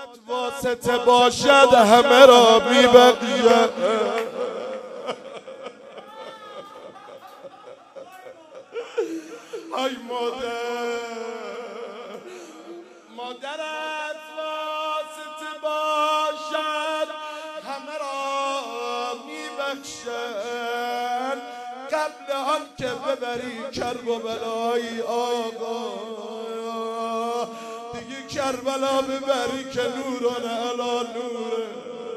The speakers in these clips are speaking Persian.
واسطه باشد همه را میبخشد. ای مادرت واسطه باشد همه را میبخشد. قبل آن که ببری کرب و بلایی آقا، دیگه کربلا ببری که نوران علا نوره.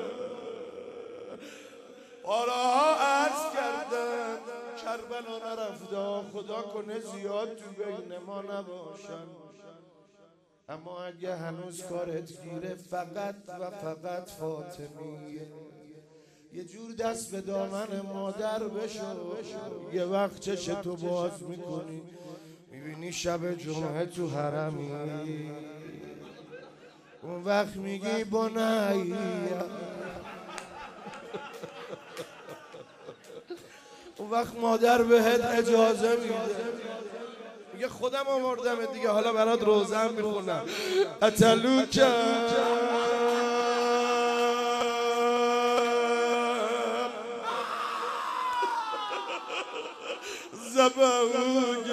بارها عرض کردم کربلا نرفته، خدا کنه زیاد تو بین ما نباشن، اما اگه هنوز کارت گیره فقط و فقط فاطمیه. یه جور دست به دامن مادر بشو، یه وقت چشتو باز میکنی میبینی شب جمعه تو حرمی، اون وقت میگی بنایی، اون وقت مادر بهت اجازه میده، میگه خودم آوردم دیگه، حالا برات روزم میخونم. اتلوک زبوج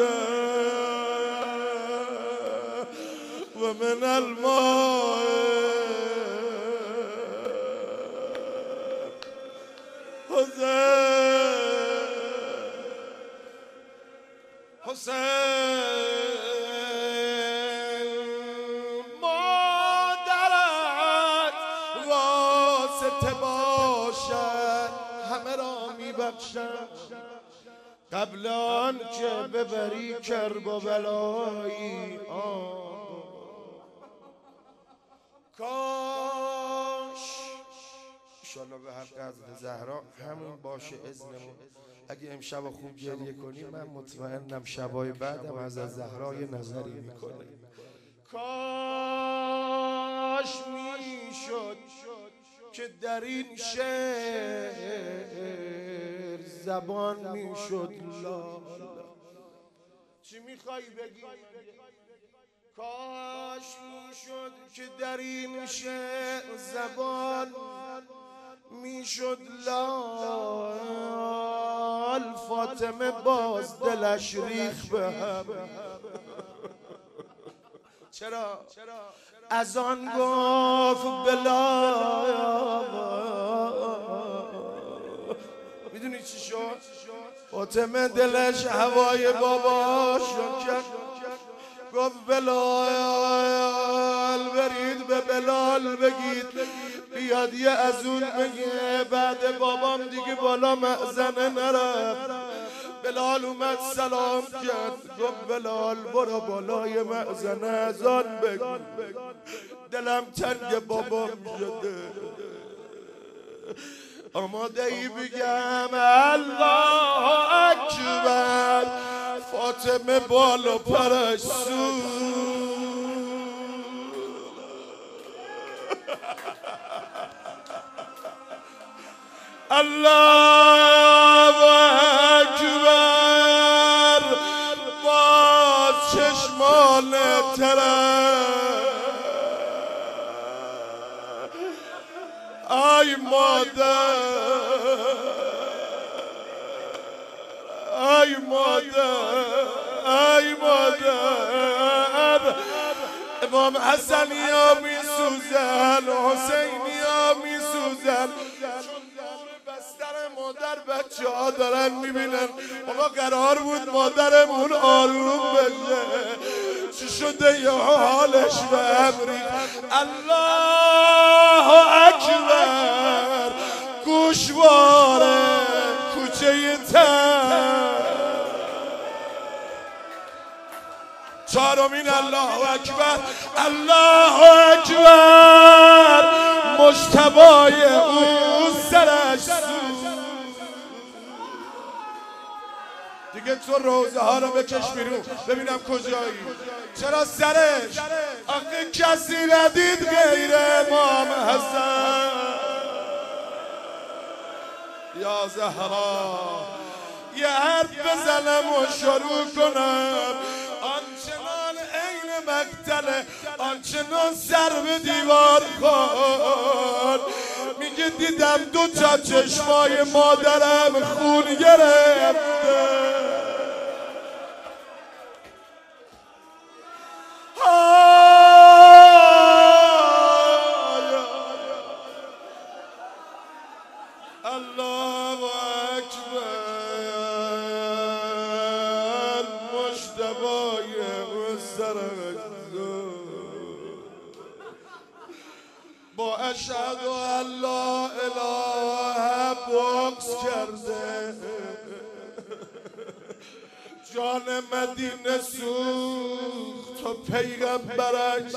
و من الماء حسین مادرت واسطه باشد همه را میبخشد. قبل آن که ببری کرب و بلایی کاش انشالله به حق حضرت زهرا همون باشه اذنمون. اگه امشب خوب گریه کنی من مطمئنم شبای بعدم از زهرا یه نظری میکنه. کاش میشد که در این شعر زبان میشد لا. چی میخوای بگی؟ کاش میشد که در این شعر زبان میشد لال. فاطمه باز دلش ریخ به هم. چرا؟ از آن گفت بلال. میدونی چی شد؟ فاطمه دلش هوای باباش کرد، گفت بلال برید به بلال بگید بیاد یه از اون بگه بعد بابام دیگه بالا مأذنه نرفت. بلال اومد سلام کرد، گفت بلال برو بالای مأذنه اذان بگو، دلم تنگ بابام شده. آماده ای بگم الله اکبر، فاطمه بالا پرش سود. الله اکبر، باز چشمان تره. ای مادر، ای مادر، ای مادر. امام حسنیا میسوزن، حسینیا میسوزن، مادر بچه ها دارن میبینن بابا قرار بود مادرمون آروم بشه، چی شده یا حالش به امری. الله اکبر، گوشواره کوچه تر. چهارمین الله اکبر، الله اکبر، مجتبای او سرش دیگه. تو روزه ها رو بکش بیرون ببینم کجایی. چرا سرش؟ آخه کسی ندید غیر امام حسن. یا زهرا یه حرف بزنم و شروع کنم. آنچنان عین مقتل کله آنچنان سر به دیوار خورد. میگه دیدم دو تا چشمای مادرم خون گرفته. الله اکبر. مجتبی مسترد با اشهد ان لا اله بغض کرده. جان مدینه سوخت و پیغمبرش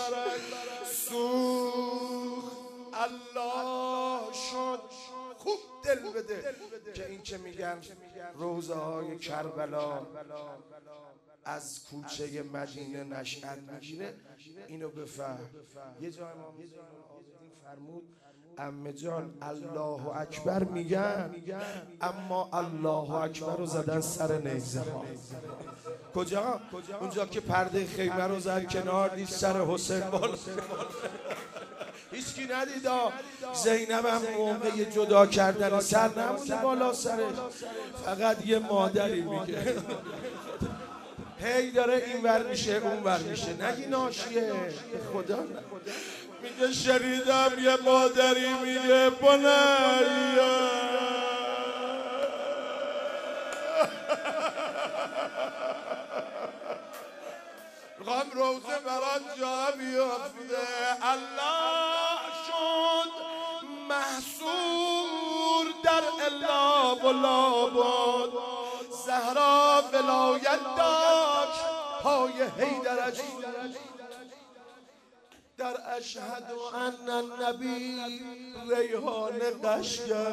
سوخت. الله شد. خوب دل بده که این که میگن روزه های کربلا از کوچه مدینه نشأت میگیره، اینو بفهم. یه جای امام عابدین فرمود عمه جان الله اکبر میگن، اما الله اکبر رو زدن سر نیزه ها. کجا؟ اونجا که پرده خیمه رو زد کنار، دید سر حسین بالا. هیچکی ندیدا. زینب هم موقع جدا کردن سر نمونده بالا سرش، فقط یه مادری میگه هی داره این ور میشه اون ور میشه. نگی ناشیه به خدا. میگه شنیدم یه مادری میگه بنیا میخوام روزه برات جا بیافته. الله شد محصور در الا و لابد. زهرا ولایت داشت پای حیدرش در اشهد ان النبی ریحان قشگر.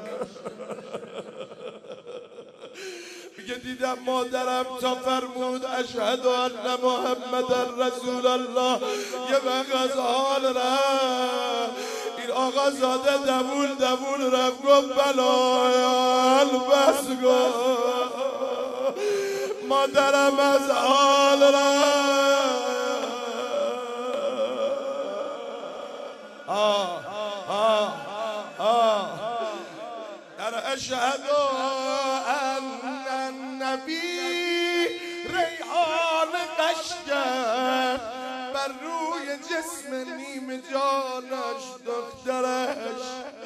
میگه دیدم مادرم تا فرمود اشهد ان محمد رسول الله یه وقت از حال رفت. این آقا زاده دوول رفت گفت بلایال بس گفت مادرم از حال رفت. در اشهد ان النبی ریحان قشگر بر روی جسم نیم جانش دخترش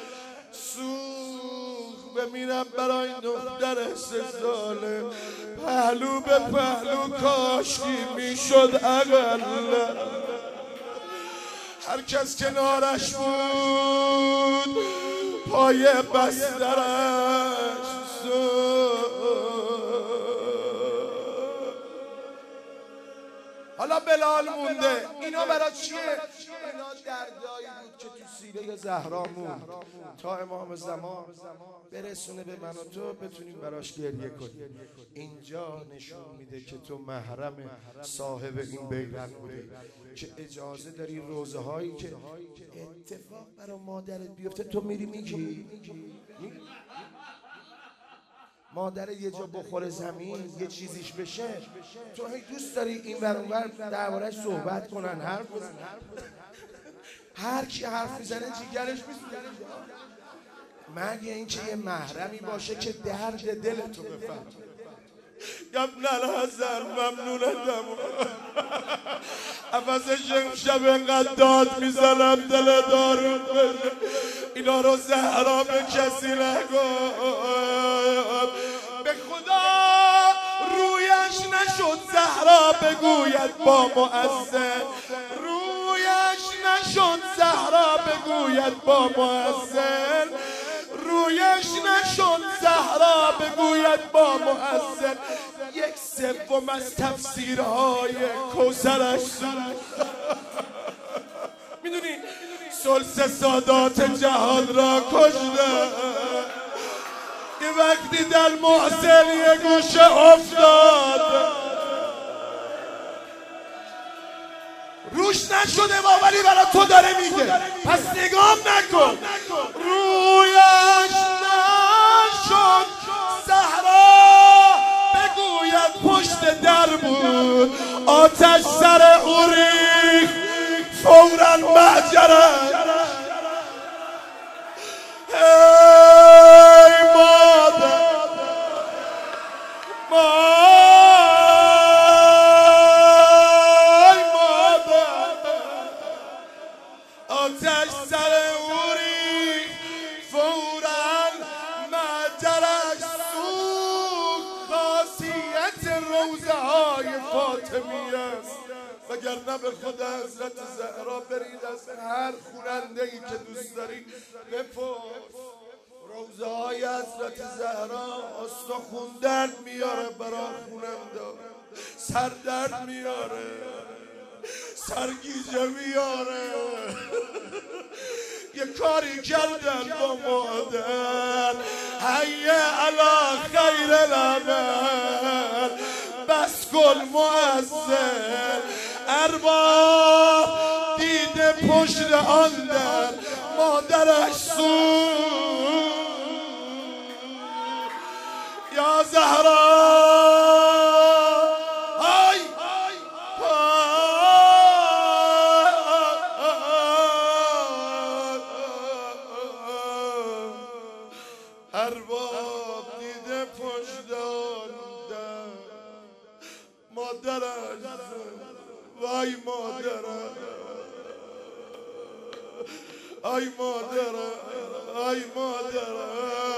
سوخت. بمیرم برای دختر 3 ساله پهلو به پهلو کاشکی میشد اقل. هر کس کنارش بود پای بسترش حالا بلال مونده. اینا برای چیه؟ اینا دردایی بود که تو سیره زهرا موند تا امام زمان برسونه به من و تو بتونیم براش گریه کنیم. اینجا نشون میده که تو محرم صاحب این بیرن بودی که اجازه داری روزه هایی که اتفاق برای مادرت بیفته تو میری میگی. مادر یه جا بخوره زمین یه چیزیش بشه تو هی دوست داری این ور اون ور درباره‌اش صحبت کنن، حرف بزنن. هر کی حرف میزنه جیگرش میسوزه. مگه اینکه یه محرمی باشه که درد دلتو بفهم. ابن الحسن ممنونتم. عوضش شب انقدر داد میزنم دل دارون بشه. اینا رو زهرا به کسی نگو. به خدا رویش نشد زهرا بگوید با مؤذن. رویش نشد زهرا بگوید با مؤذن. رویش نشد زهرا بگوید با مؤذن. 1/3 از تفسیرهای کوثرش میدونی ثلث سادات جهان را کشته. یه وقتی در محسن یه گوشه افتاد روش نشده ولی برای تو داره میگه پس نگام نکن. رویش نشد زهرا بگوید پشت در بود آتش سر او ریخت ای مادر آتش سر اوری فوراً مجرش سوخت خاصیت روزه های فاطمی است وگرنه به خود حضرت زهرا برید از هر خوننده ای که دوست داری بپرس روزه های حضرت زهرا استخون درد میاره برای خوننده سر درد میاره سرگیجه میاره یه کاری کردن با مادر حیه علا خیر العمل بس کن مؤذن ارباب دیده پشت آن در مادرش سوخت یا زهرا ارباب دیده پشتان در مادرش وای مادرم ای مادرم ای مادرم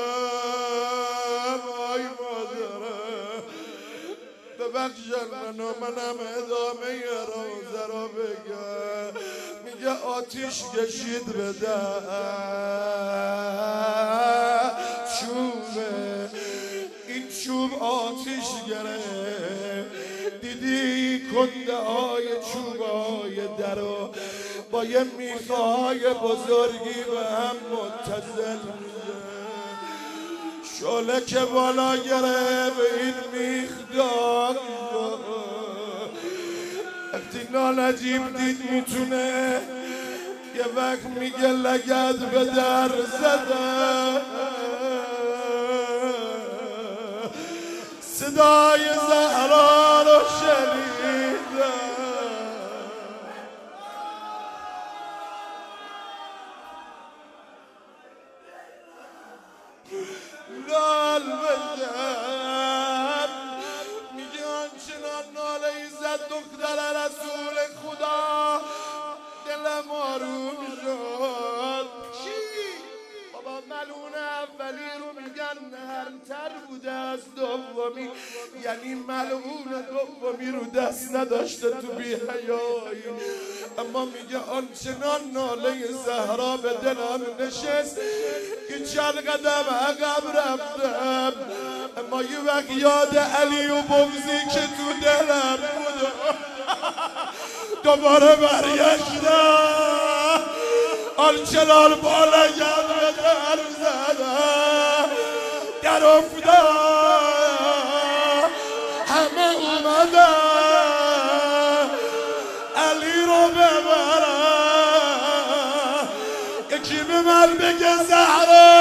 ای مادرم ببخشن منو منم ادامه روزه رو بگم میگه آتیش کشید به چوبه این چوب آتیش گرفت دیدی کنده های چوب های درو با یه میخه های بزرگی به هم متصل شعله که بالا گرفت این میخ داد وقتی نالجیب دید میتونه یه وقت میگه لگد به در زده صدای زهرا رو شنیده لال بزن میگه آنچنان ناله ای زد دختر رسول خدا دلم آروم شد بابا ملعون اولی رو میگن نرمتر بوده از دومی یعنی ملعون دومی رو دست نداشته تو بی‌حیایی اما میگه آنچنان ناله زهرا به دلم نشست که چند قدم عقب رفتم اما یه وقت یاد علی و بغضی که تو دلم بود دوباره برگشتم آنچنان با لگد به در زدم در افتاد همه اومدن علی رو ببرن یکی به من بگه زهرا